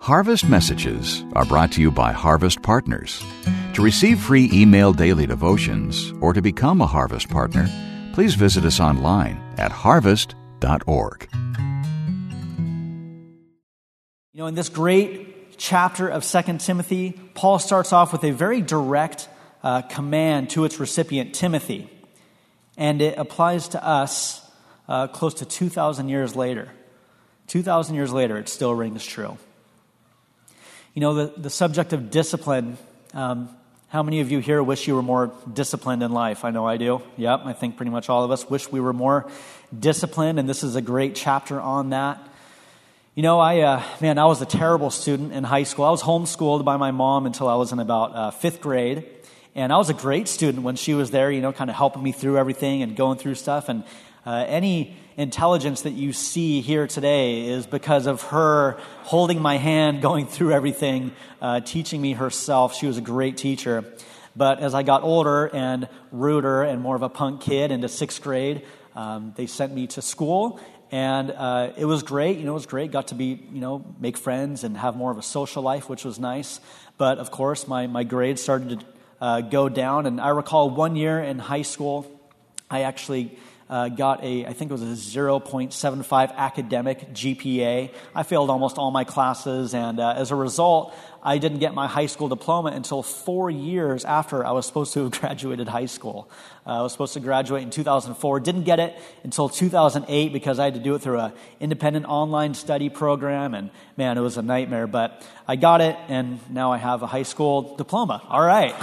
Harvest Messages are brought to you by Harvest Partners. To receive free email daily devotions or to become a Harvest Partner, please visit us online at harvest.org. You know, in this great chapter of 2 Timothy, Paul starts off with a very direct command to its recipient, Timothy. And it applies to us close to 2,000 years later. 2,000 years later, it still rings true. You know, the subject of discipline, how many of you here wish you were more disciplined in life? I know I do. Yep, I think pretty much all of us wish we were more disciplined, and this is a great chapter on that. You know, I was a terrible student in high school. I was homeschooled by my mom until I was in about fifth grade, and I was a great student when she was there, you know, kind of helping me through everything and going through stuff, and any intelligence that you see here today is because of her holding my hand, going through everything, teaching me herself. She was a great teacher. But as I got older and ruder and more of a punk kid into sixth grade, they sent me to school. And it was great. You know, it was great. Got to be, you know, make friends and have more of a social life, which was nice. But of course, my grades started to go down. And I recall one year in high school, I actually got I think it was a 0.75 academic GPA. I failed almost all my classes, and as a result, I didn't get my high school diploma until 4 years after I was supposed to have graduated high school. I was supposed to graduate in 2004. Didn't get it until 2008 because I had to do it through an independent online study program, and man, it was a nightmare. But I got it, and now I have a high school diploma. All right.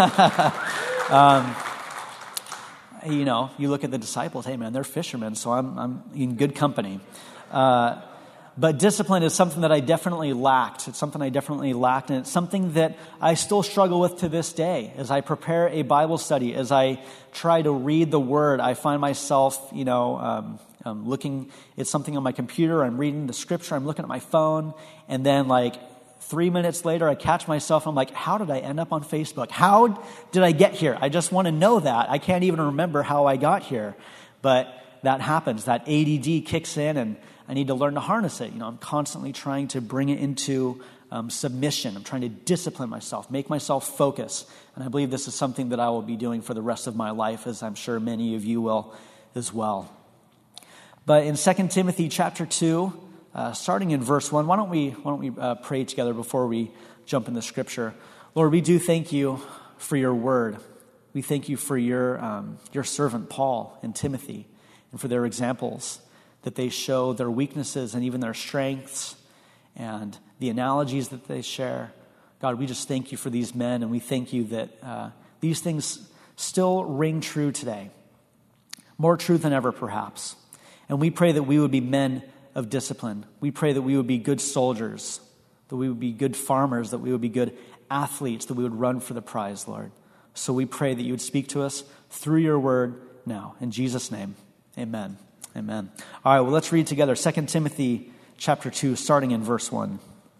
You know, you look at the disciples, hey man, they're fishermen, so I'm in good company. But discipline is something that I definitely lacked. It's something I definitely lacked, and it's something that I still struggle with to this day. As I prepare a Bible study, as I try to read the Word, I find myself, you know, looking at something on my computer, I'm reading the Scripture, I'm looking at my phone, and then like 3 minutes later, I catch myself, I'm like, how did I end up on Facebook? How did I get here? I just want to know that. I can't even remember how I got here. But that happens. That ADD kicks in, and I need to learn to harness it. You know, I'm constantly trying to bring it into submission. I'm trying to discipline myself, make myself focus. And I believe this is something that I will be doing for the rest of my life, as I'm sure many of you will as well. But in 2 Timothy chapter 2, starting in verse 1, why don't we pray together before we jump into Scripture? Lord, we do thank you for your word. We thank you for your servant Paul and Timothy, and for their examples, that they show their weaknesses and even their strengths and the analogies that they share. God, we just thank you for these men, and we thank you that these things still ring true today, more true than ever perhaps. And we pray that we would be men of discipline. We pray that we would be good soldiers, that we would be good farmers, that we would be good athletes, that we would run for the prize, Lord. So we pray that you would speak to us through your word now. In Jesus' name, amen. Amen. All right, well, let's read together 2 Timothy chapter 2, starting in verse 1.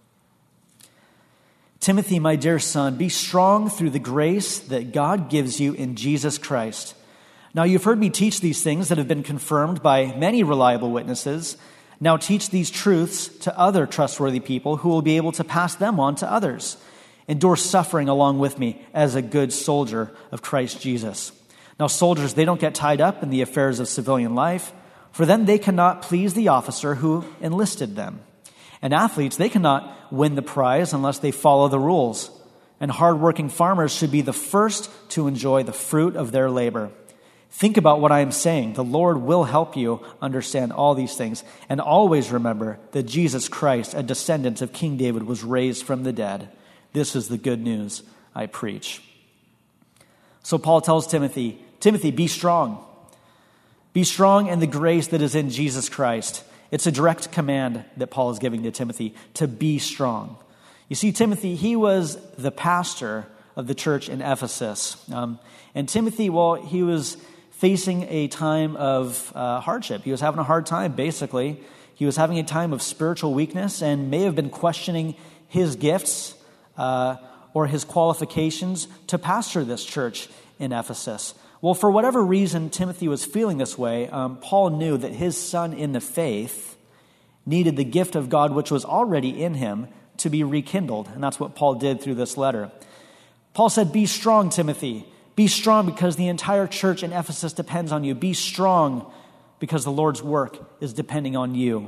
Timothy, my dear son, be strong through the grace that God gives you in Jesus Christ. Now you've heard me teach these things that have been confirmed by many reliable witnesses. Now teach these truths to other trustworthy people who will be able to pass them on to others. Endure suffering along with me as a good soldier of Christ Jesus. Now soldiers, they don't get tied up in the affairs of civilian life, for then they cannot please the officer who enlisted them. And athletes, they cannot win the prize unless they follow the rules. And hardworking farmers should be the first to enjoy the fruit of their labor. Think about what I am saying. The Lord will help you understand all these things. And always remember that Jesus Christ, a descendant of King David, was raised from the dead. This is the good news I preach. So Paul tells Timothy, be strong. Be strong in the grace that is in Jesus Christ. It's a direct command that Paul is giving to Timothy, to be strong. You see, Timothy, he was the pastor of the church in Ephesus. And Timothy, well, he was facing a time of hardship. He was having a hard time, basically. He was having a time of spiritual weakness and may have been questioning his gifts or his qualifications to pastor this church in Ephesus. Well, for whatever reason Timothy was feeling this way, Paul knew that his son in the faith needed the gift of God which was already in him to be rekindled. And that's what Paul did through this letter. Paul said, be strong, Timothy. Be strong because the entire church in Ephesus depends on you. Be strong because the Lord's work is depending on you.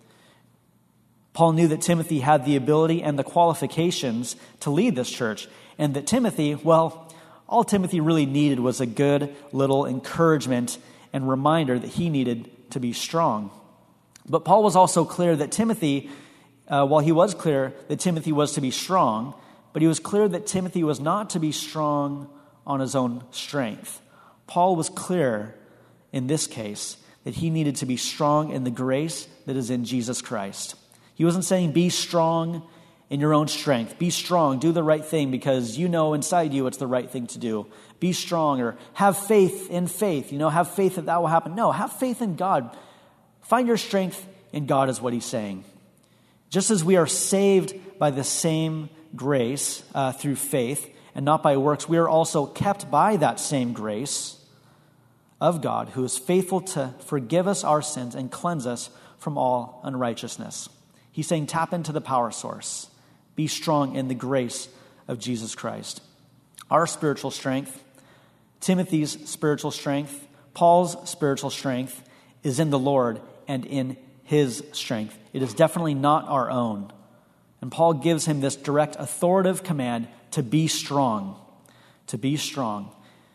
Paul knew that Timothy had the ability and the qualifications to lead this church. And that Timothy, well, all Timothy really needed was a good little encouragement and reminder that he needed to be strong. But Paul was also clear that Timothy, while he was clear that Timothy was to be strong, but he was clear that Timothy was not to be strong on his own strength. Paul was clear in this case that he needed to be strong in the grace that is in Jesus Christ. He wasn't saying be strong in your own strength. Be strong, do the right thing because you know inside you it's the right thing to do. Be strong or have faith in faith. Have faith that will happen. No, have faith in God. Find your strength in God is what he's saying. Just as we are saved by the same grace through faith and not by works, we are also kept by that same grace of God who is faithful to forgive us our sins and cleanse us from all unrighteousness. He's saying tap into the power source. Be strong in the grace of Jesus Christ. Our spiritual strength, Timothy's spiritual strength, Paul's spiritual strength is in the Lord and in his strength. It is definitely not our own. And Paul gives him this direct authoritative command to be strong. To be strong.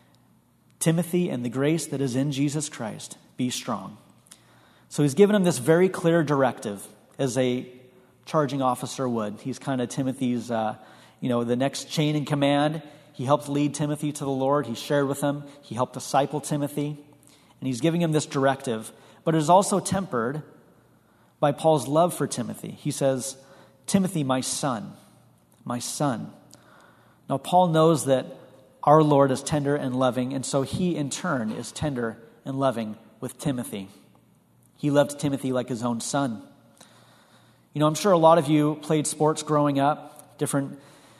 Timothy, and the grace that is in Jesus Christ, be strong. So he's given him this very clear directive as a charging officer would. He's kind of Timothy's, the next chain in command. He helped lead Timothy to the Lord. He shared with him. He helped disciple Timothy. And he's giving him this directive. But it is also tempered by Paul's love for Timothy. He says, Timothy, my son, my son. Now, Paul knows that our Lord is tender and loving, and so he, in turn, is tender and loving with Timothy. He loved Timothy like his own son. I'm sure a lot of you played sports growing up, different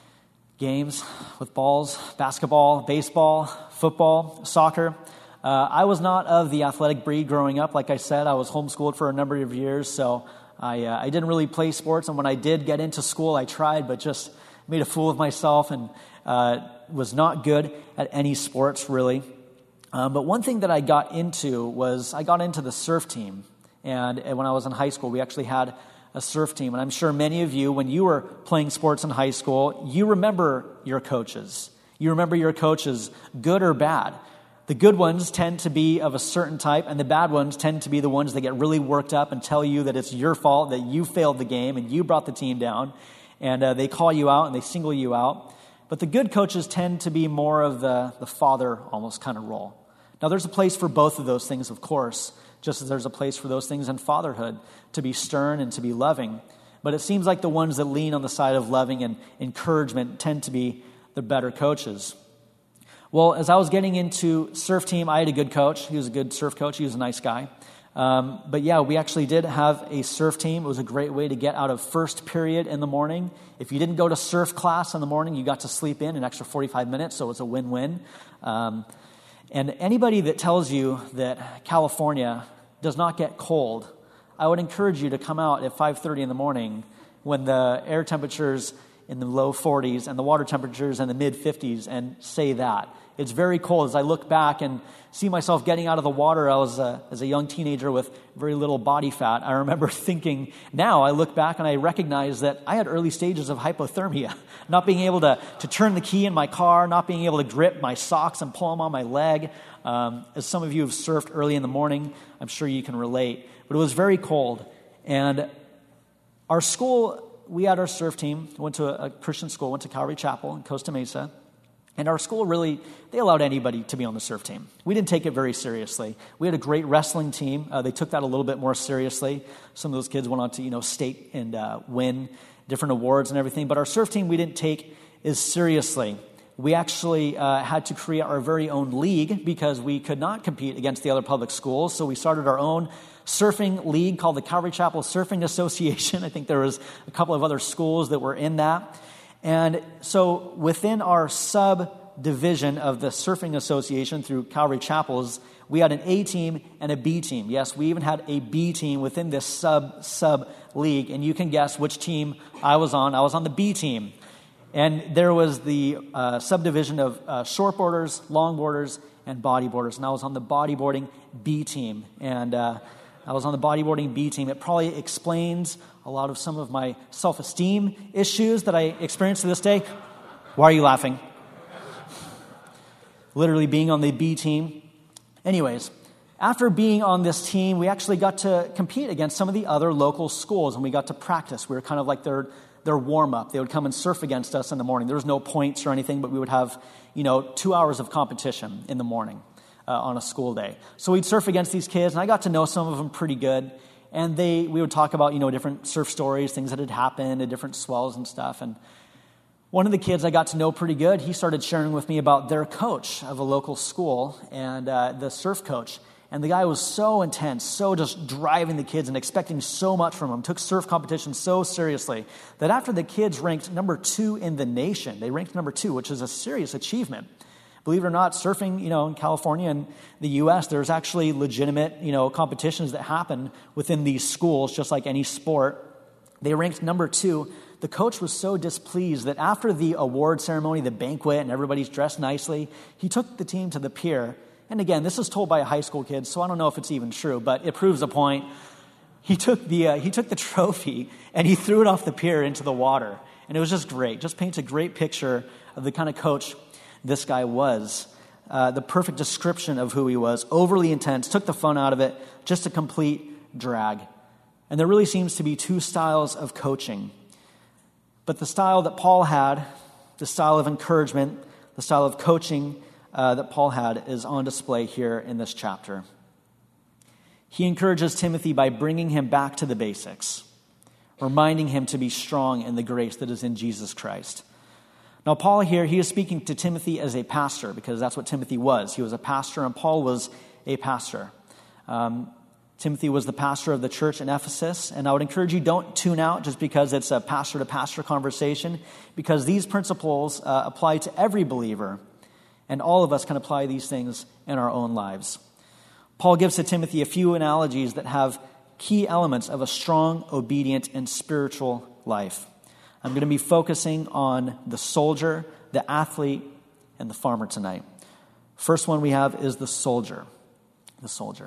games with balls, basketball, baseball, football, soccer. I was not of the athletic breed growing up. Like I said, I was homeschooled for a number of years, so I didn't really play sports. And when I did get into school, I tried, but just made a fool of myself and was not good at any sports, really. But one thing that I got into was I got into the surf team. And when I was in high school, we actually had a surf team. And I'm sure many of you, when you were playing sports in high school, you remember your coaches. You remember your coaches, good or bad. The good ones tend to be of a certain type, and the bad ones tend to be the ones that get really worked up and tell you that it's your fault, that you failed the game and you brought the team down. And they call you out and they single you out. But the good coaches tend to be more of the father almost kind of role. Now, there's a place for both of those things, of course, just as there's a place for those things in fatherhood, to be stern and to be loving. But it seems like the ones that lean on the side of loving and encouragement tend to be the better coaches. Well, as I was getting into surf team, I had a good coach. He was a good surf coach. He was a nice guy. But yeah, we actually did have a surf team. It was a great way to get out of first period in the morning. If you didn't go to surf class in the morning, you got to sleep in an extra 45 minutes, so it was a win-win. And anybody that tells you that California does not get cold, I would encourage you to come out at 5:30 in the morning when the air temperatures in the low 40s and the water temperatures in the mid 50s and say that. It's very cold. As I look back and see myself getting out of the water, I was as a young teenager with very little body fat. I remember thinking, now I look back and I recognize that I had early stages of hypothermia, not being able to turn the key in my car, not being able to grip my socks and pull them on my leg. As some of you have surfed early in the morning, I'm sure you can relate. But it was very cold. And our school, we had our surf team, went to a Christian school, went to Calvary Chapel in Costa Mesa. And our school really, they allowed anybody to be on the surf team. We didn't take it very seriously. We had a great wrestling team. They took that a little bit more seriously. Some of those kids went on to, state and win different awards and everything. But our surf team we didn't take as seriously. We actually had to create our very own league because we could not compete against the other public schools. So we started our own surfing league called the Calvary Chapel Surfing Association. I think there was a couple of other schools that were in that. And so within our subdivision of the Surfing Association through Calvary Chapels, we had an A team and a B team. Yes, we even had a B team within this sub league, and you can guess which team I was on. I was on the B team. And there was the subdivision of shortboarders, longboarders, and bodyboarders. And I was on the bodyboarding B team. And I was on the bodyboarding B team. It probably explains a lot of some of my self-esteem issues that I experience to this day. Why are you laughing? Literally being on the B team. Anyways, after being on this team, we actually got to compete against some of the other local schools, and we got to practice. We were kind of like their warm-up. They would come and surf against us in the morning. There was no points or anything, but we would have, 2 hours of competition in the morning on a school day. So we'd surf against these kids, and I got to know some of them pretty good. And we would talk about, different surf stories, things that had happened at different swells and stuff. And one of the kids I got to know pretty good, he started sharing with me about their coach of a local school and the surf coach. And the guy was so intense, so just driving the kids and expecting so much from them, took surf competition so seriously that after the kids ranked number 2 in the nation, they ranked number 2, which is a serious achievement. Believe it or not, surfing, in California and the U.S., there's actually legitimate, competitions that happen within these schools, just like any sport. They ranked number 2. The coach was so displeased that after the award ceremony, the banquet, and everybody's dressed nicely, he took the team to the pier. And again, this is told by a high school kid, so I don't know if it's even true, but it proves a point. He took the trophy and he threw it off the pier into the water. And it was just great. Just paints a great picture of the kind of coach this guy was. The perfect description of who he was. Overly intense, took the fun out of it, just a complete drag. And there really seems to be 2 styles of coaching. But the style that Paul had, the style of encouragement, the style of coaching that Paul had is on display here in this chapter. He encourages Timothy by bringing him back to the basics, reminding him to be strong in the grace that is in Jesus Christ. Now, Paul here, he is speaking to Timothy as a pastor, because that's what Timothy was. He was a pastor, and Paul was a pastor. Timothy was the pastor of the church in Ephesus, and I would encourage you, don't tune out just because it's a pastor-to-pastor conversation, because these principles apply to every believer, and all of us can apply these things in our own lives. Paul gives to Timothy a few analogies that have key elements of a strong, obedient, and spiritual life. I'm going to be focusing on the soldier, the athlete, and the farmer tonight. First one we have is the soldier. The soldier.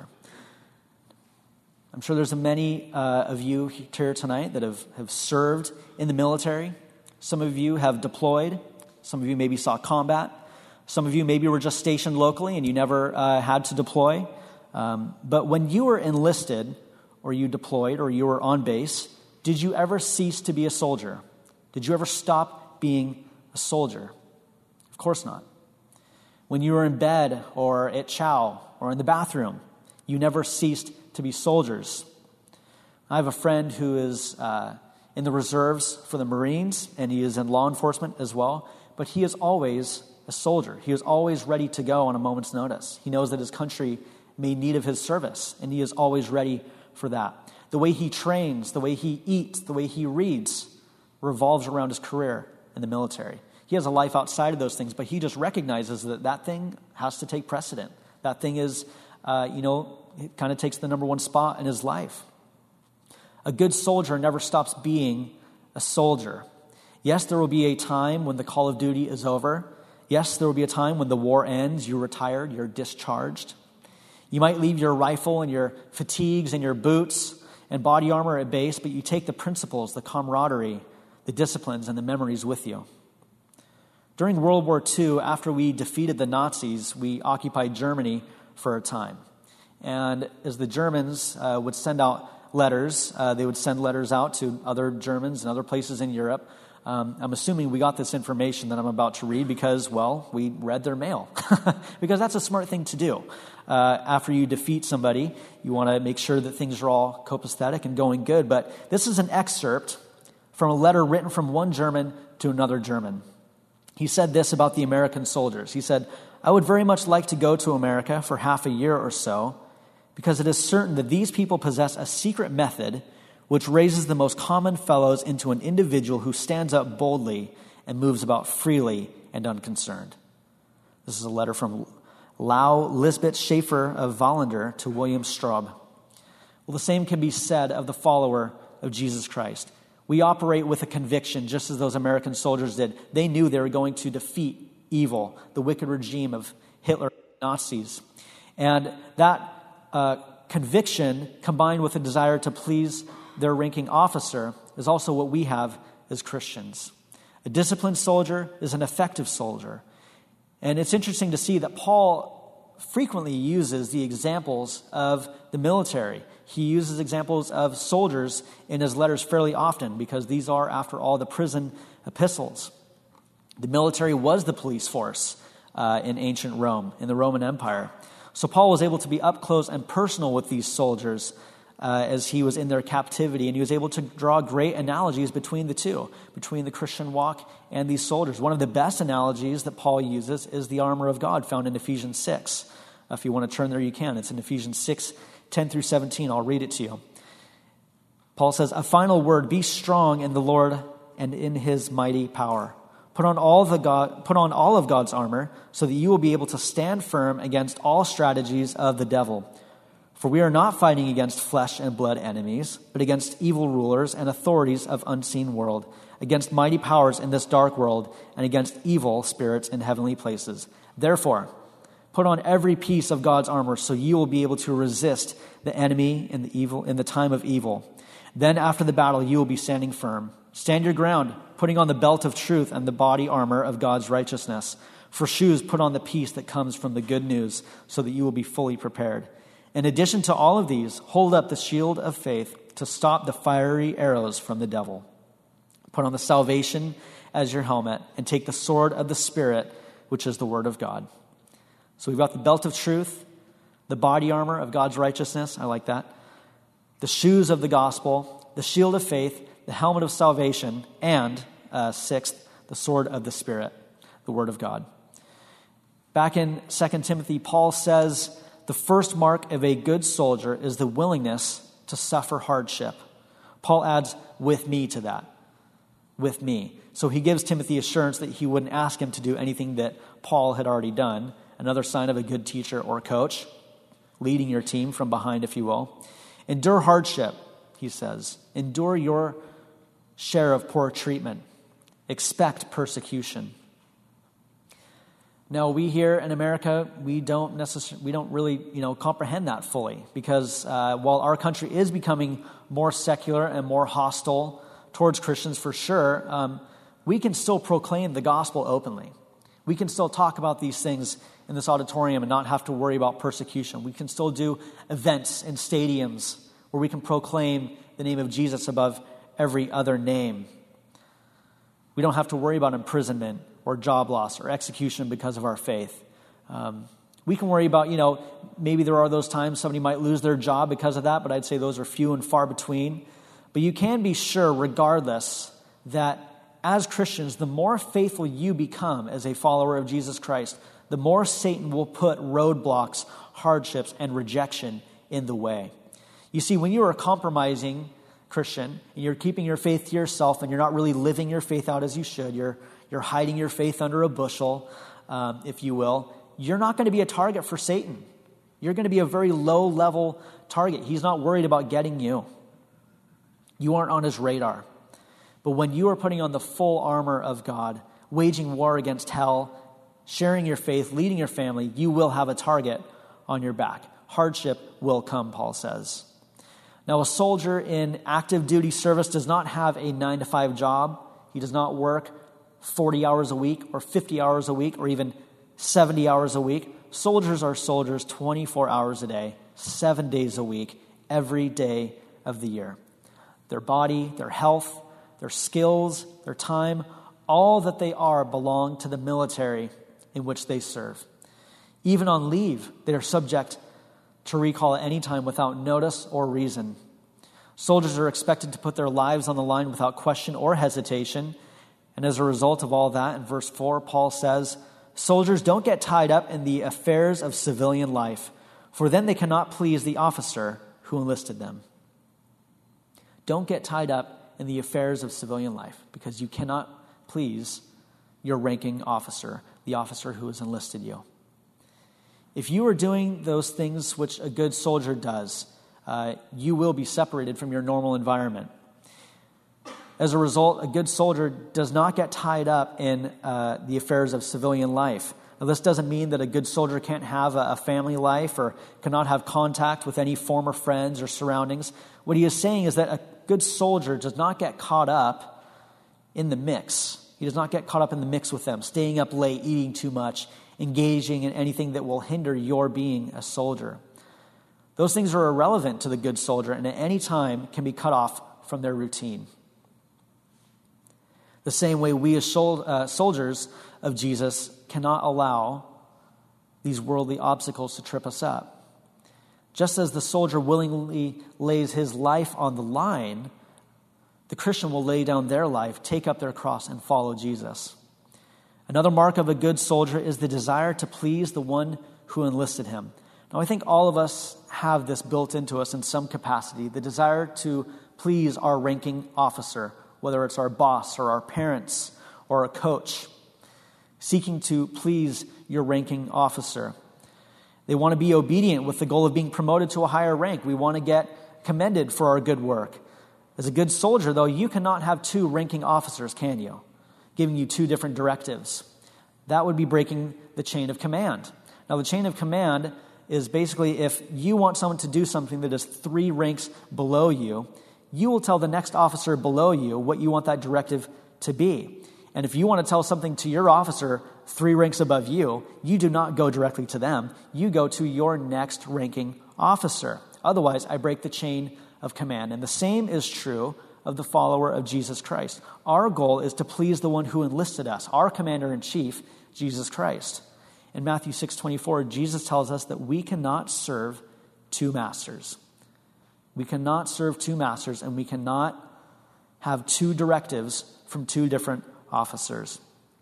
I'm sure there's many of you here tonight that have served in the military. Some of you have deployed. Some of you maybe saw combat. Some of you maybe were just stationed locally and you never had to deploy. But when you were enlisted or you deployed or you were on base, did you ever cease to be a soldier? Did you ever stop being a soldier? Of course not. When you were in bed or at chow or in the bathroom, you never ceased to be soldiers. I have a friend who is in the reserves for the Marines, and he is in law enforcement as well, but he is always a soldier. He is always ready to go on a moment's notice. He knows that his country may need of his service, and he is always ready for that. The way he trains, the way he eats, the way he reads revolves around his career in the military. He has a life outside of those things, but he just recognizes that thing has to take precedent. That thing is, it kind of takes the number 1 spot in his life. A good soldier never stops being a soldier. Yes, there will be a time when the call of duty is over. Yes, there will be a time when the war ends, you're retired, you're discharged. You might leave your rifle and your fatigues and your boots and body armor at base, but you take the principles, the camaraderie, the disciplines, and the memories with you. During World War II, after we defeated the Nazis, we occupied Germany for a time. And as the Germans would send out letters, they would send letters out to other Germans and other places in Europe. I'm assuming we got this information that I'm about to read because, well, we read their mail. Because that's a smart thing to do. After you defeat somebody, you want to make sure that things are all copacetic and going good. But this is an excerpt from a letter written from one German to another German. He said this about the American soldiers. He said, "I would very much like to go to America for half a year or so, because it is certain that these people possess a secret method which raises the most common fellows into an individual who stands up boldly and moves about freely and unconcerned." This is a letter from Lau Lisbeth Schaefer of Wallander to William Straub. Well, the same can be said of the follower of Jesus Christ. We operate with a conviction, just as those American soldiers did. They knew they were going to defeat evil, the wicked regime of Hitler and Nazis. And that conviction, combined with a desire to please their ranking officer, is also what we have as Christians. A disciplined soldier is an effective soldier. And it's interesting to see that Paul frequently uses the examples of the military. He uses examples of soldiers in his letters fairly often because these are, after all, the prison epistles. The military was the police force in ancient Rome, in the Roman Empire. So Paul was able to be up close and personal with these soldiers as he was in their captivity, and he was able to draw great analogies between the two, between the Christian walk and these soldiers. One of the best analogies that Paul uses is the armor of God found in Ephesians 6. If you want to turn there, you can. It's in Ephesians 6, 10 through 17. I'll read it to you. Paul says, "A final word, be strong in the Lord and in his mighty power. Put on all of God's armor so that you will be able to stand firm against all strategies of the devil. For we are not fighting against flesh and blood enemies, but against evil rulers and authorities of unseen world, against mighty powers in this dark world, and against evil spirits in heavenly places. Therefore, put on every piece of God's armor so you will be able to resist the enemy in the time of evil. Then after the battle you will be standing firm. Stand your ground, putting on the belt of truth and the body armor of God's righteousness. For shoes, put on the peace that comes from the good news so that you will be fully prepared. In addition to all of these, hold up the shield of faith to stop the fiery arrows from the devil. Put on the salvation as your helmet and take the sword of the Spirit, which is the word of God." So we've got the belt of truth, the body armor of God's righteousness. I like that. The shoes of the gospel, the shield of faith, the helmet of salvation, and sixth, the sword of the Spirit, the word of God. Back in 2 Timothy, Paul says, the first mark of a good soldier is the willingness to suffer hardship. Paul adds, with me to that. With me. So he gives Timothy assurance that he wouldn't ask him to do anything that Paul had already done. Another sign of a good teacher or coach, leading your team from behind, if you will. Endure hardship, he says. Endure your share of poor treatment. Expect persecution. Now, we here in America, we don't really, comprehend that fully because while our country is becoming more secular and more hostile towards Christians for sure, we can still proclaim the gospel openly. We can still talk about these things in this auditorium and not have to worry about persecution. We can still do events in stadiums where we can proclaim the name of Jesus above every other name. We don't have to worry about imprisonment or job loss or execution because of our faith. We can worry about, maybe there are those times somebody might lose their job because of that, but I'd say those are few and far between. But you can be sure, regardless, that as Christians, the more faithful you become as a follower of Jesus Christ, the more Satan will put roadblocks, hardships, and rejection in the way. You see, when you are compromising Christian, and you're keeping your faith to yourself, and you're not really living your faith out as you should, you're hiding your faith under a bushel, if you will, you're not going to be a target for Satan. You're going to be a very low-level target. He's not worried about getting you. You aren't on his radar. But when you are putting on the full armor of God, waging war against hell, sharing your faith, leading your family, you will have a target on your back. Hardship will come, Paul says. Now, a soldier in active duty service does not have a 9-to-5 job. He does not work 40 hours a week or 50 hours a week or even 70 hours a week. Soldiers are soldiers 24 hours a day, 7 days a week, every day of the year. Their body, their health, their skills, their time, all that they are belong to the military in which they serve. Even on leave, they are subject to recall at any time without notice or reason. Soldiers are expected to put their lives on the line without question or hesitation. And as a result of all that, in verse 4, Paul says, soldiers don't get tied up in the affairs of civilian life, for then they cannot please the officer who enlisted them. Don't get tied up in the affairs of civilian life, because you cannot please your ranking officer, the officer who has enlisted you. If you are doing those things which a good soldier does, you will be separated from your normal environment. As a result, a good soldier does not get tied up in the affairs of civilian life. Now, this doesn't mean that a good soldier can't have a family life or cannot have contact with any former friends or surroundings. What he is saying is that a good soldier does not get caught up in the mix. He does not get caught up in the mix with them, staying up late, eating too much, engaging in anything that will hinder your being a soldier. Those things are irrelevant to the good soldier and at any time can be cut off from their routine. The same way we as soldiers of Jesus cannot allow these worldly obstacles to trip us up. Just as the soldier willingly lays his life on the line, the Christian will lay down their life, take up their cross, and follow Jesus. Another mark of a good soldier is the desire to please the one who enlisted him. Now, I think all of us have this built into us in some capacity, the desire to please our ranking officer, whether it's our boss or our parents or a coach, seeking to please your ranking officer. They want to be obedient with the goal of being promoted to a higher rank. We want to get commended for our good work. As a good soldier, though, you cannot have two ranking officers, can you? Giving you two different directives. That would be breaking the chain of command. Now, the chain of command is basically if you want someone to do something that is 3 ranks below you, you will tell the next officer below you what you want that directive to be. And if you want to tell something to your officer 3 ranks above you, you do not go directly to them. You go to your next ranking officer. Otherwise, I break the chain of command. And the same is true of the follower of Jesus Christ. Our goal is to please the one who enlisted us, our commander-in-chief, Jesus Christ. In Matthew 6:24, Jesus tells us that we cannot serve 2 masters. We cannot serve 2 masters, and we cannot have 2 directives from 2 different officers.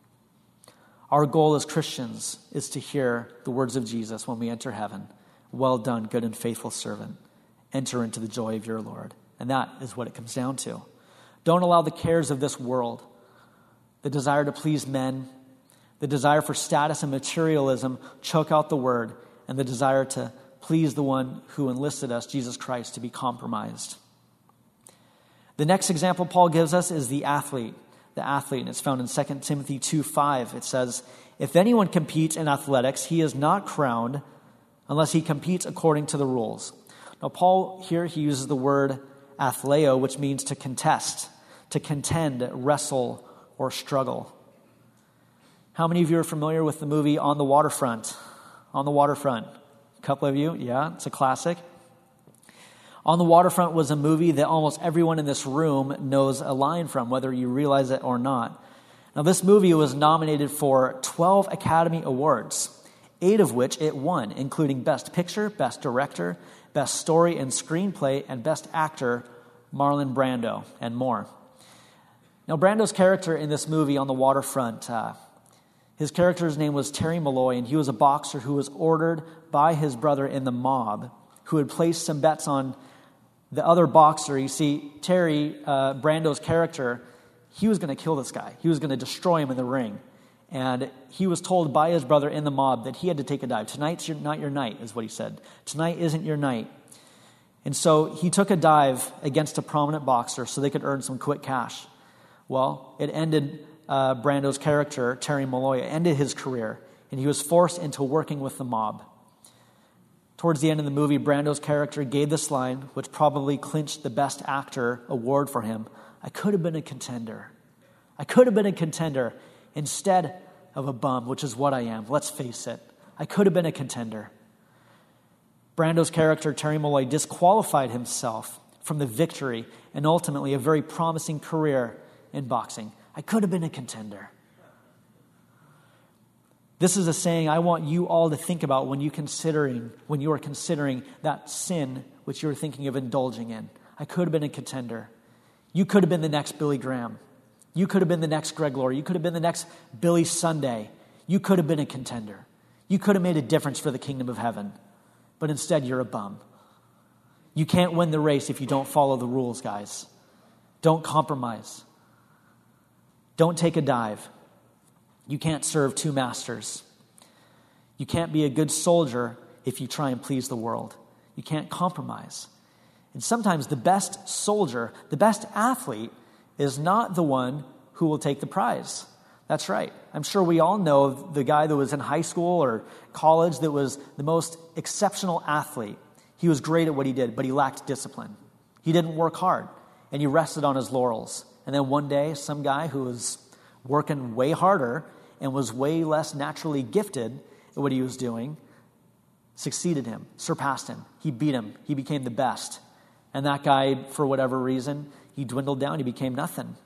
Our goal as Christians is to hear the words of Jesus when we enter heaven. Well done, good and faithful servant. Enter into the joy of your Lord. And that is what it comes down to. Don't allow the cares of this world, the desire to please men, the desire for status and materialism choke out the word, and the desire to please the one who enlisted us, Jesus Christ, to be compromised. The next example Paul gives us is the athlete. And it's found in 2 Timothy 2:5. It says, if anyone competes in athletics, he is not crowned unless he competes according to the rules. Now, Paul here, he uses the word athleo, which means to contest, to contend, wrestle, or struggle. How many of you are familiar with the movie On the Waterfront? On the Waterfront. A couple of you? Yeah, it's a classic. On the Waterfront was a movie that almost everyone in this room knows a line from, whether you realize it or not. Now, this movie was nominated for 12 Academy Awards, 8 of which it won, including Best Picture, Best Director, Best Story and Screenplay, and Best Actor, Marlon Brando, and more. Now, Brando's character in this movie On the Waterfront, his character's name was Terry Malloy, and he was a boxer who was ordered by his brother in the mob, who had placed some bets on the other boxer. You see, Terry, Brando's character, he was going to kill this guy. He was going to destroy him in the ring. And he was told by his brother in the mob that he had to take a dive. Tonight's not your night, is what he said. Tonight isn't your night. And so he took a dive against a prominent boxer so they could earn some quick cash. Well, it ended Brando's character, Terry Malloy, ended his career, and he was forced into working with the mob. Towards the end of the movie, Brando's character gave this line, which probably clinched the Best Actor award for him. I could have been a contender. I could have been a contender instead of a bum, which is what I am. Let's face it. I could have been a contender. Brando's character, Terry Malloy, disqualified himself from the victory and ultimately a very promising career in boxing. I could have been a contender. This is a saying I want you all to think about when you are considering that sin which you're thinking of indulging in. I could have been a contender. You could have been the next Billy Graham. You could have been the next Greg Laurie. You could have been the next Billy Sunday. You could have been a contender. You could have made a difference for the kingdom of heaven. But instead, you're a bum. You can't win the race if you don't follow the rules, guys. Don't compromise. Don't take a dive. You can't serve 2 masters. You can't be a good soldier if you try and please the world. You can't compromise. And sometimes the best soldier, the best athlete, is not the one who will take the prize. That's right. I'm sure we all know the guy that was in high school or college that was the most exceptional athlete. He was great at what he did, but he lacked discipline. He didn't work hard, and he rested on his laurels. And then one day, some guy who was working way harder and was way less naturally gifted at what he was doing succeeded him, surpassed him. He beat him. He became the best. And that guy, for whatever reason, he dwindled down. He became nothing.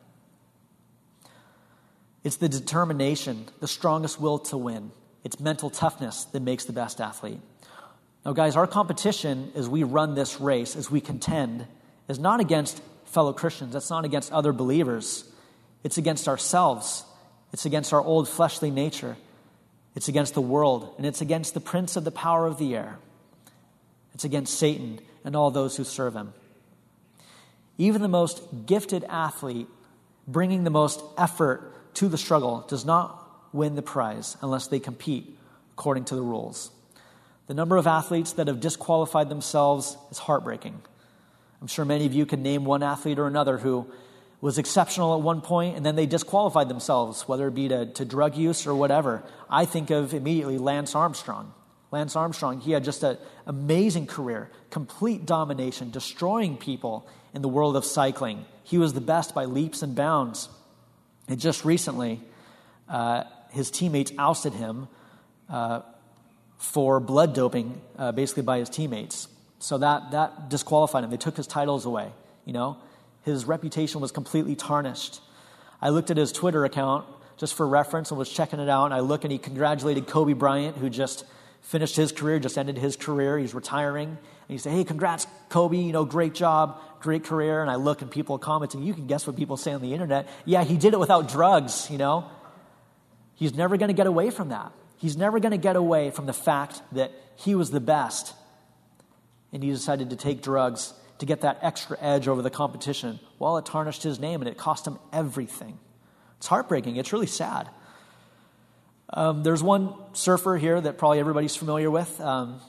It's the determination, the strongest will to win. It's mental toughness that makes the best athlete. Now, guys, our competition as we run this race, as we contend, is not against fellow Christians. It's not against other believers. It's against ourselves. It's against our old fleshly nature. It's against the world, and it's against the prince of the power of the air. It's against Satan and all those who serve him. Even the most gifted athlete, bringing the most effort to the struggle, does not win the prize unless they compete according to the rules. The number of athletes that have disqualified themselves is heartbreaking. I'm sure many of you can name one athlete or another who was exceptional at one point and then they disqualified themselves, whether it be to drug use or whatever. I think of immediately Lance Armstrong. Lance Armstrong, he had just an amazing career, complete domination, destroying people in the world of cycling. He was the best by leaps and bounds. And just recently, his teammates ousted him for blood doping, basically by his teammates. So that disqualified him. They took his titles away, His reputation was completely tarnished. I looked at his Twitter account just for reference and was checking it out. And I look and he congratulated Kobe Bryant, who just finished his career, just ended his career. He's retiring. And he said, "Hey, congrats, Kobe, great job, great career." And I look and people are commenting. You can guess what people say on the internet. Yeah, he did it without drugs, He's never going to get away from that. He's never going to get away from the fact that he was the best. And he decided to take drugs to get that extra edge over the competition. Well, it tarnished his name and it cost him everything. It's heartbreaking. It's really sad. There's one surfer here that probably everybody's familiar with,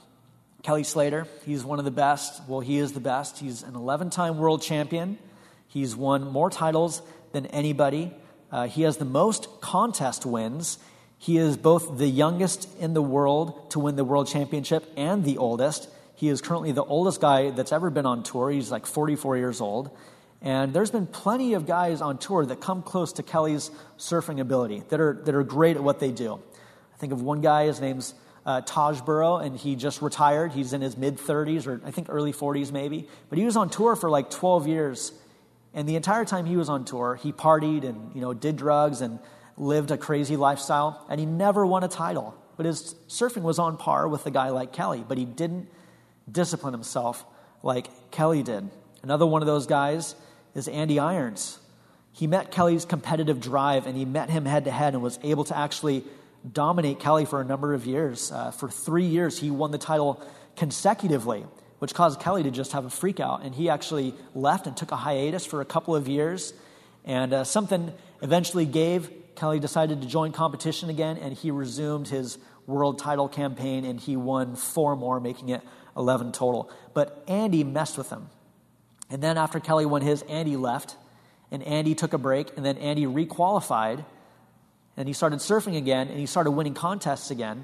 Kelly Slater. He's one of the best. Well, he is the best. He's an 11-time world champion. He's won more titles than anybody. He has the most contest wins. He is both the youngest in the world to win the world championship and the oldest. He is currently the oldest guy that's ever been on tour. He's like 44 years old. And there's been plenty of guys on tour that come close to Kelly's surfing ability, that are great at what they do. I think of one guy, his name's Taj Burrow, and he just retired. He's in his mid-30s, or I think early 40s maybe. But he was on tour for like 12 years. And the entire time he was on tour, he partied and did drugs and lived a crazy lifestyle. And he never won a title. But his surfing was on par with a guy like Kelly. But he didn't discipline himself like Kelly did. Another one of those guys is Andy Irons. He met Kelly's competitive drive, and he met him head-to-head and was able to actually dominate Kelly for a number of years. For 3 years, he won the title consecutively, which caused Kelly to just have a freak out. And he actually left and took a hiatus for a couple of years. And something eventually gave. Kelly decided to join competition again, and he resumed his world title campaign, and he won 4 more, making it 11 total. But Andy messed with him. And then after Kelly won his, Andy left, and Andy took a break, and then Andy requalified, and he started surfing again, and he started winning contests again.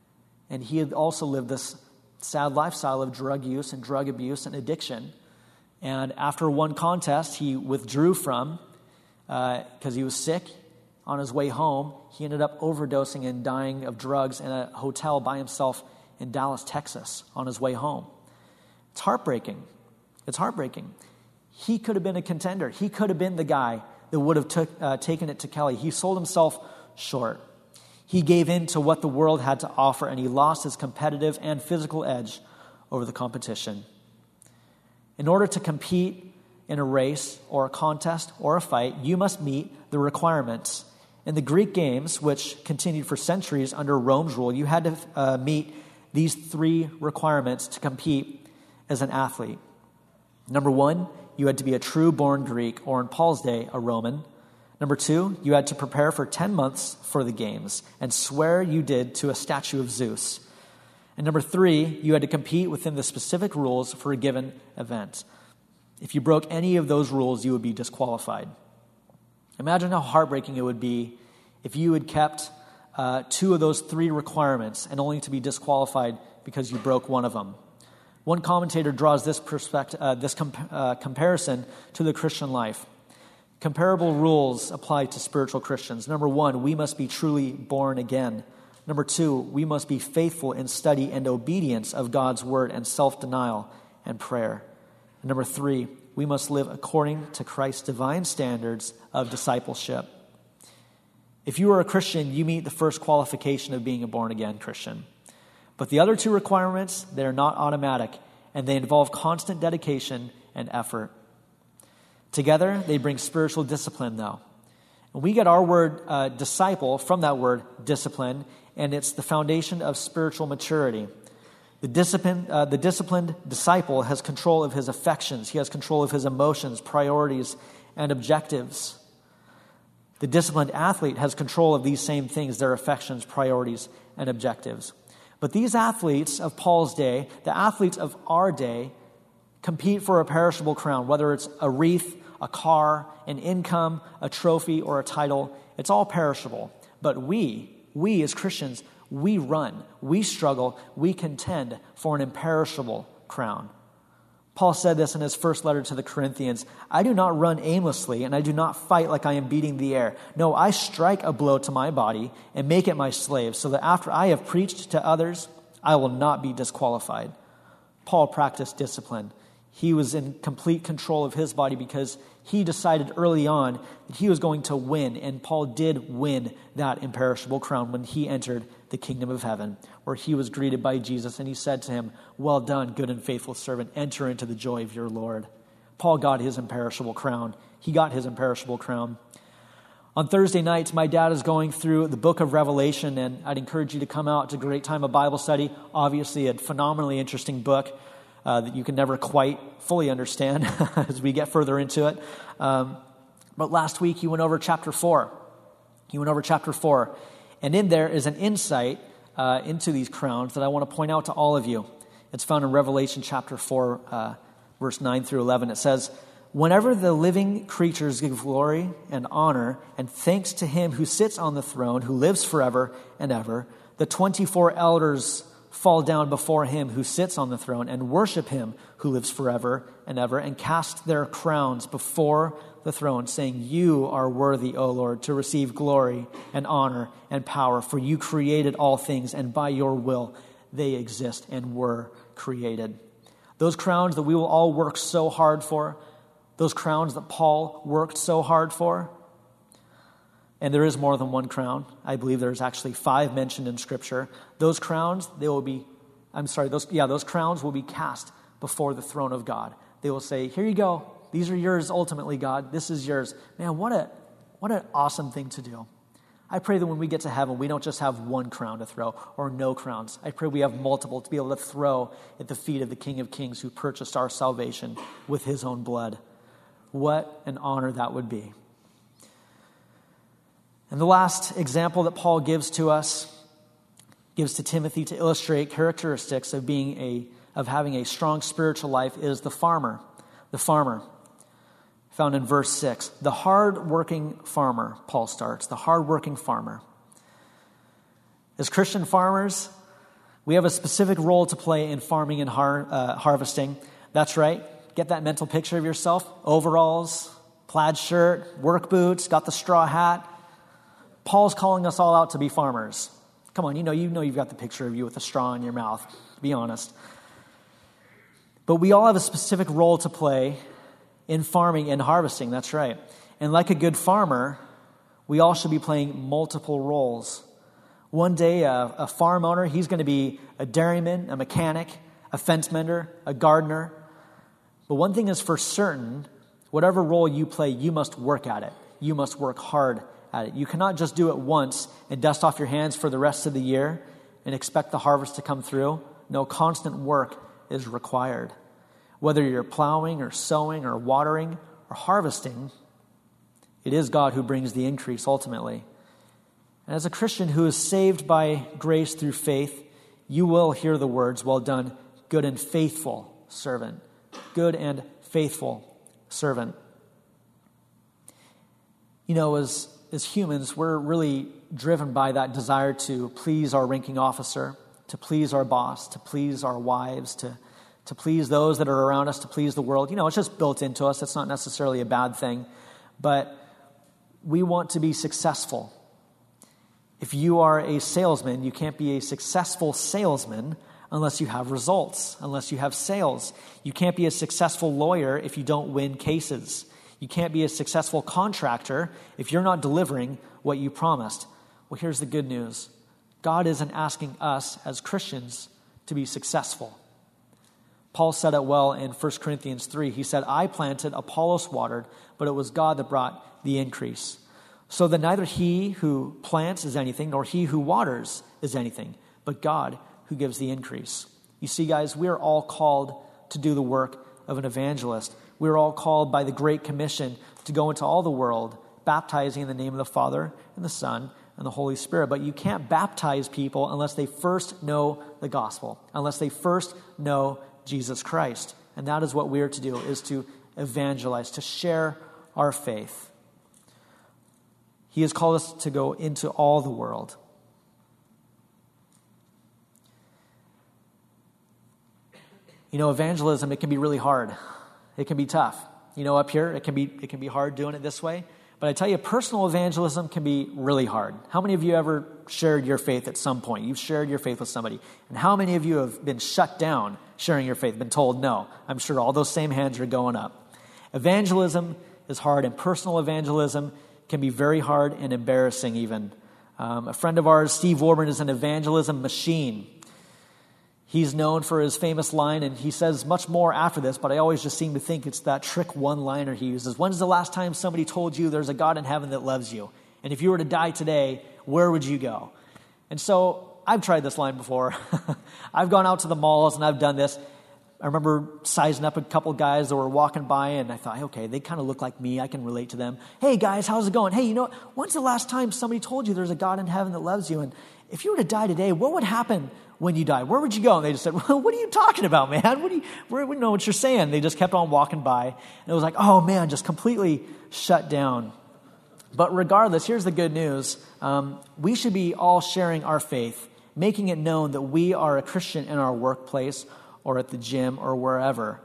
And he had also lived this sad lifestyle of drug use and drug abuse and addiction. And after one contest, he withdrew from, because he was sick. On his way home, he ended up overdosing and dying of drugs in a hotel by himself in Dallas, Texas, on his way home. It's heartbreaking. It's heartbreaking. He could have been a contender. He could have been the guy that would have taken it to Kelly. He sold himself short. He gave in to what the world had to offer, and he lost his competitive and physical edge over the competition. In order to compete in a race or a contest or a fight, you must meet the requirements. In the Greek games, which continued for centuries under Rome's rule, you had to meet these 3 requirements to compete as an athlete. Number 1, you had to be a true-born Greek, or in Paul's day, a Roman. Number 2, you had to prepare for 10 months for the games and swear you did to a statue of Zeus. And number 3, you had to compete within the specific rules for a given event. If you broke any of those rules, you would be disqualified. Imagine how heartbreaking it would be if you had kept 2 of those 3 requirements and only to be disqualified because you broke one of them. One commentator draws this comparison to the Christian life. Comparable rules apply to spiritual Christians. Number 1, we must be truly born again. Number 2, we must be faithful in study and obedience of God's word and self-denial and prayer. And number 3, we must live according to Christ's divine standards of discipleship. If you are a Christian, you meet the first qualification of being a born-again Christian. But the other 2 requirements, they're not automatic, and they involve constant dedication and effort. Together, they bring spiritual discipline, though. And we get our word disciple from that word discipline, and it's the foundation of spiritual maturity. The disciplined disciple has control of his affections. He has control of his emotions, priorities, and objectives. The disciplined athlete has control of these same things, their affections, priorities, and objectives. But these athletes of Paul's day, the athletes of our day, compete for a perishable crown, whether it's a wreath, a car, an income, a trophy, or a title. It's all perishable. But we as Christians, we run, we struggle, we contend for an imperishable crown. Paul said this in his first letter to the Corinthians, I do not run aimlessly, and I do not fight like I am beating the air. No, I strike a blow to my body and make it my slave, so that after I have preached to others, I will not be disqualified. Paul practiced discipline. He was in complete control of his body because he decided early on that he was going to win, and Paul did win that imperishable crown when he entered the kingdom of heaven, where he was greeted by Jesus, and he said to him, well done, good and faithful servant, enter into the joy of your Lord. Paul got his imperishable crown. He got his imperishable crown. On Thursday nights, my dad is going through the book of Revelation, and I'd encourage you to come out. It's a great time of Bible study. Obviously, a phenomenally interesting book that you can never quite fully understand as we get further into it. But last week, he went over chapter 4. And in there is an insight into these crowns that I want to point out to all of you. It's found in Revelation chapter 4, verse 9 through 11. It says, whenever the living creatures give glory and honor and thanks to him who sits on the throne, who lives forever and ever, the 24 elders fall down before him who sits on the throne and worship him who lives forever and ever, and cast their crowns before the throne, saying, you are worthy, O Lord, to receive glory and honor and power, for you created all things, and by your will they exist and were created. Those crowns that we will all work so hard for, those crowns that Paul worked so hard for, and there is more than one crown. I believe there's actually 5 mentioned in Scripture. Those crowns, those crowns will be cast before the throne of God. They will say, here you go. These are yours ultimately, God. This is yours. Man, what an awesome thing to do. I pray that when we get to heaven, we don't just have one crown to throw or no crowns. I pray we have multiple to be able to throw at the feet of the King of Kings who purchased our salvation with his own blood. What an honor that would be. And the last example that Paul gives to Timothy to illustrate characteristics of having a strong spiritual life is the farmer. The farmer, found in verse 6. The hard-working farmer, Paul starts. The hard-working farmer. As Christian farmers, we have a specific role to play in farming and harvesting. That's right. Get that mental picture of yourself. Overalls, plaid shirt, work boots, got the straw hat. Paul's calling us all out to be farmers. Come on, you know you've got the picture of you with a straw in your mouth. Be honest. But we all have a specific role to play in farming and harvesting. That's right. And like a good farmer, we all should be playing multiple roles. One day, a farm owner, he's going to be a dairyman, a mechanic, a fence mender, a gardener. But one thing is for certain, whatever role you play, you must work at it. You must work hard at it. You cannot just do it once and dust off your hands for the rest of the year and expect the harvest to come through. No, constant work is required. Whether you're plowing or sowing or watering or harvesting, it is God who brings the increase ultimately. And as a Christian who is saved by grace through faith, you will hear the words, well done, good and faithful servant. Good and faithful servant. as humans, we're really driven by that desire to please our ranking officer, to please our boss, to please our wives, to please those that are around us, to please the world. It's just built into us. It's not necessarily a bad thing. But we want to be successful. If you are a salesman, you can't be a successful salesman unless you have results, unless you have sales. You can't be a successful lawyer if you don't win cases. You can't be a successful contractor if you're not delivering what you promised. Well, here's the good news. God isn't asking us as Christians to be successful. Paul said it well in 1 Corinthians 3. He said, I planted, Apollos watered, but it was God that brought the increase. So that neither he who plants is anything, nor he who waters is anything, but God who gives the increase. You see, guys, we are all called to do the work of an evangelist. We are all called by the Great Commission to go into all the world, baptizing in the name of the Father and the Son and the Holy Spirit. But you can't baptize people unless they first know the gospel, unless they first know Jesus Christ. And that is what we are to do, is to evangelize, to share our faith. He has called us to go into all the world. Evangelism, it can be really hard. It can be tough. Up here, it can be hard doing it this way. But I tell you, personal evangelism can be really hard. How many of you ever shared your faith at some point? You've shared your faith with somebody. And how many of you have been shut down sharing your faith, been told no? I'm sure all those same hands are going up. Evangelism is hard, and personal evangelism can be very hard and embarrassing even. A friend of ours, Steve Warburton, is an evangelism machine. He's known for his famous line, and he says much more after this, but I always just seem to think it's that trick one-liner he uses. When's the last time somebody told you there's a God in heaven that loves you? And if you were to die today, where would you go? And so I've tried this line before. I've gone out to the malls and I've done this. I remember sizing up a couple guys that were walking by, and I thought, okay, they kind of look like me. I can relate to them. Hey, guys, how's it going? Hey, when's the last time somebody told you there's a God in heaven that loves you? And if you were to die today, what would happen when you die? Where would you go? And they just said, well, what are you talking about, man? We know what you're saying. They just kept on walking by. And it was like, oh, man, just completely shut down. But regardless, here's the good news. We should be all sharing our faith, making it known that we are a Christian in our workplace or at the gym or wherever.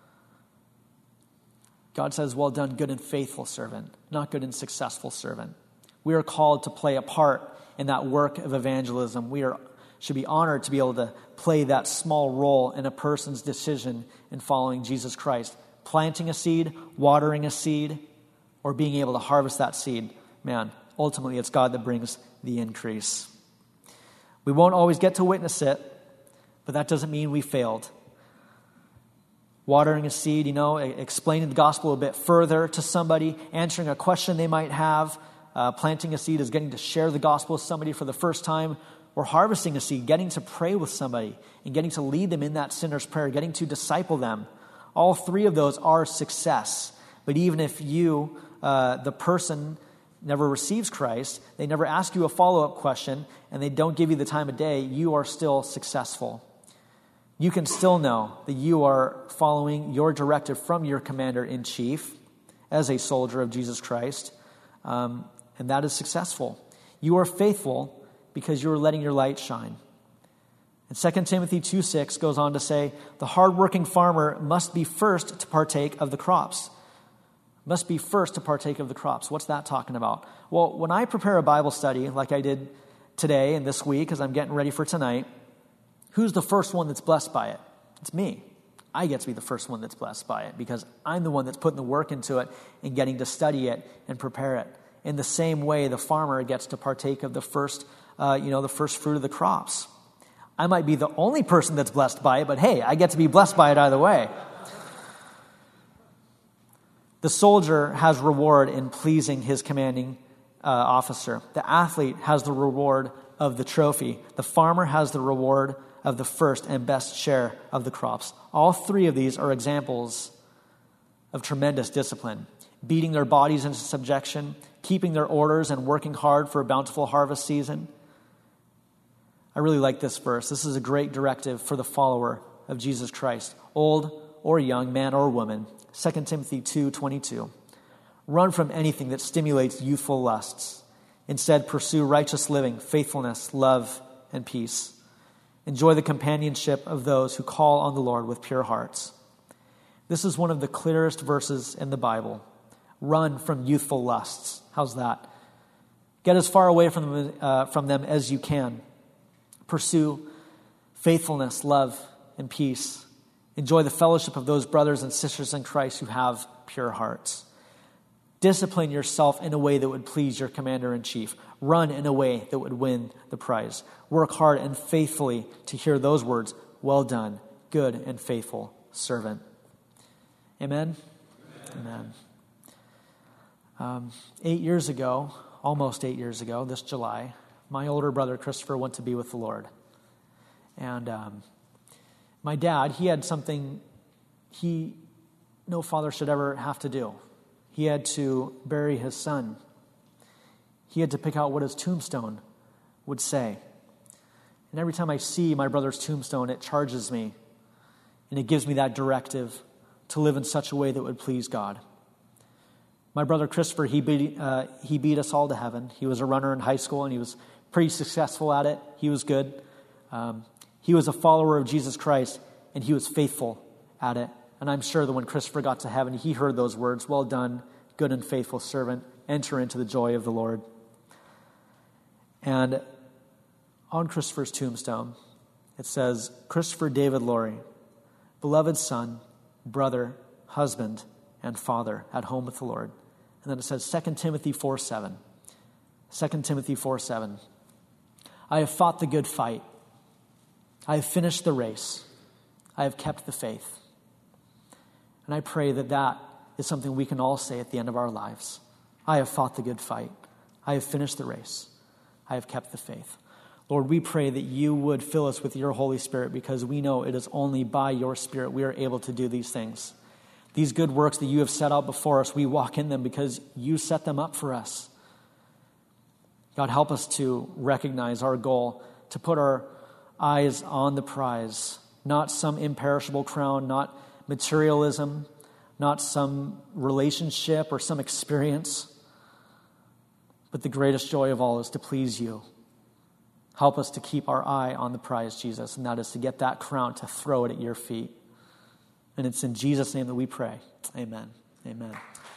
God says, well done, good and faithful servant, not good and successful servant. We are called to play a part in that work of evangelism. Should be honored to be able to play that small role in a person's decision in following Jesus Christ. Planting a seed, watering a seed, or being able to harvest that seed. Man, ultimately it's God that brings the increase. We won't always get to witness it, but that doesn't mean we failed. Watering a seed, explaining the gospel a bit further to somebody, answering a question they might have. Planting a seed is getting to share the gospel with somebody for the first time. Or harvesting a seed, getting to pray with somebody and getting to lead them in that sinner's prayer, getting to disciple them. All three of those are success. But even if you, the person, never receives Christ, they never ask you a follow-up question, and they don't give you the time of day, you are still successful. You can still know that you are following your directive from your commander-in-chief as a soldier of Jesus Christ, and that is successful. You are faithful because you are letting your light shine. And 2 Timothy 2:6 goes on to say, the hardworking farmer must be first to partake of the crops. Must be first to partake of the crops. What's that talking about? Well, when I prepare a Bible study like I did today and this week as I'm getting ready for tonight, who's the first one that's blessed by it? It's me. I get to be the first one that's blessed by it because I'm the one that's putting the work into it and getting to study it and prepare it. In the same way, the farmer gets to partake of the first fruit of the crops. I might be the only person that's blessed by it, but hey, I get to be blessed by it either way. The soldier has reward in pleasing his commanding officer. The athlete has the reward of the trophy. The farmer has the reward of the first and best share of the crops. All three of these are examples of tremendous discipline. Beating their bodies into subjection, keeping their orders, and working hard for a bountiful harvest season. I really like this verse. This is a great directive for the follower of Jesus Christ, old or young, man or woman. 2 Timothy 2:22. Run from anything that stimulates youthful lusts. Instead, pursue righteous living, faithfulness, love, and peace. Enjoy the companionship of those who call on the Lord with pure hearts. This is one of the clearest verses in the Bible. Run from youthful lusts. How's that? Get as far away from them as you can. Pursue faithfulness, love, and peace. Enjoy the fellowship of those brothers and sisters in Christ who have pure hearts. Discipline yourself in a way that would please your commander-in-chief. Run in a way that would win the prize. Work hard and faithfully to hear those words, "Well done, good and faithful servant." Amen? Amen. 8 years ago, almost 8 years ago, this July, my older brother Christopher went to be with the Lord. And my dad, he had something no father should ever have to do. He had to bury his son. He had to pick out what his tombstone would say. And every time I see my brother's tombstone, it charges me. And it gives me that directive to live in such a way that would please God. My brother Christopher, he beat us all to heaven. He was a runner in high school, and he was pretty successful at it. He was good. He was a follower of Jesus Christ, and he was faithful at it. And I'm sure that when Christopher got to heaven, he heard those words, "Well done, good and faithful servant. Enter into the joy of the Lord." And on Christopher's tombstone, it says, "Christopher David Laurie, beloved son, brother, husband, and father at home with the Lord." And then it says 2 Timothy 4:7. 2 Timothy 4:7. "I have fought the good fight. I have finished the race. I have kept the faith." And I pray that that is something we can all say at the end of our lives. I have fought the good fight. I have finished the race. I have kept the faith. Lord, we pray that you would fill us with your Holy Spirit, because we know it is only by your Spirit we are able to do these things. These good works that you have set out before us, we walk in them because you set them up for us. God, help us to recognize our goal, to put our eyes on the prize, not some imperishable crown, not materialism, not some relationship or some experience, but the greatest joy of all is to please you. Help us to keep our eye on the prize, Jesus, and that is to get that crown, to throw it at your feet. And it's in Jesus' name that we pray. Amen. Amen.